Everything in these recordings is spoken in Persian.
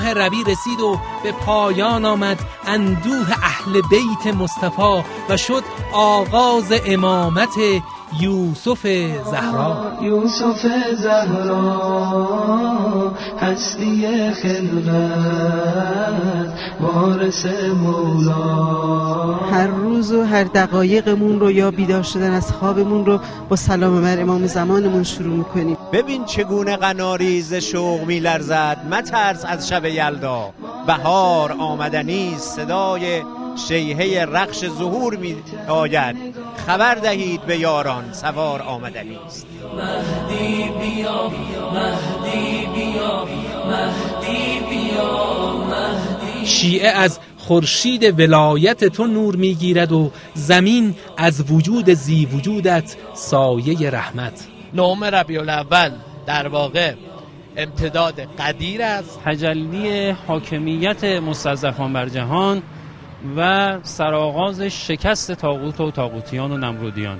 ماه ربیع رسید و به پایان آمد اندوه اهل بیت مصطفی و شد آغاز امامت یوسف زهرا. یوسف زهرا هستی خلقت وارث مولا. هر روز و هر دقایقمون رو یا بیدار شدن از خوابمون رو با سلام بر امام زمانمون شروع میکنیم. ببین چگونه قناریز شوق میلرزد، مترس از شب یلدا. بهار آمدنی، صدای شیهه رخش ظهور می آید. خبر دهید به یاران سوار آمدنی است. مهدی بیا مهدی بیا مهدی بیا مهدی. شیعه از خورشید ولایت تو نور میگیرد و زمین از وجود زی وجودت سایه رحمت. نهم ربیع الاول در واقع امتداد قدیر است، تجلی حاکمیت مستضعفان بر جهان و سرآغاز شکست طاغوت و طاغوتیان و نمرودیان.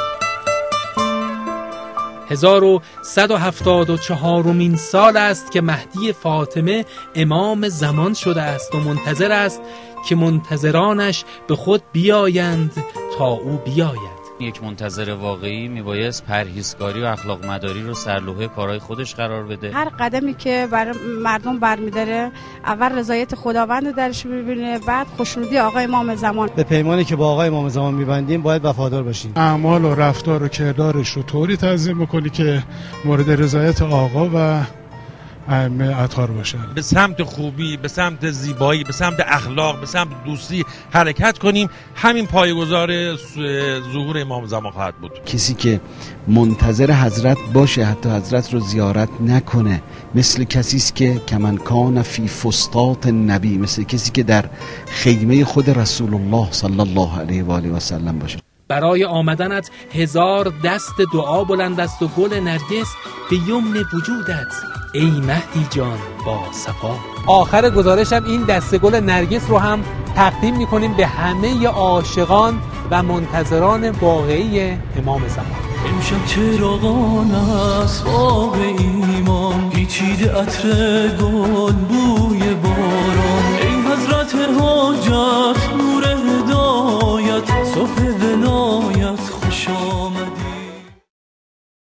1174مین سال است که مهدی فاطمه امام زمان شده است و منتظر است که منتظرانش به خود بیایند تا او بیاید. یک منتظر واقعی میبایست پرهیزکاری و اخلاق مداری رو سرلوحه کارهای خودش قرار بده. هر قدمی که برای مردم برمی‌داره اول رضایت خداوند رو درش ببینه، بعد خوشنودی آقای امام زمان. به پیمانی که با آقای امام زمان می‌بندیم باید وفادار باشیم. اعمال و رفتار و کردارش رو طوری تنظیم بکنی که مورد رضایت آقا و ائمه اطهار باشن. به سمت خوبی، به سمت زیبایی، به سمت اخلاق، به سمت دوستی حرکت کنیم. همین پایه‌گذار ظهور امام زمان خواهد بود. کسی که منتظر حضرت باشه حتی حضرت رو زیارت نکنه مثل کسی است که کمن کان فی فسطاط النبی، مثل کسی که در خیمه خود رسول الله صلی الله علیه و آله و سلم باشه. برای آمدنت 1000 دست دعا بلند است و گل نرگس به یمن وجودت ای مهدی جان با صفا. آخر گزارشم این دسته گل نرگس رو هم تقدیم می‌کنیم به همه عاشقان و منتظران واقعی امام زمان. امشب چراغان اسباب ایمان پیچیده عطر گل بوی باران. ای حضرت حاجت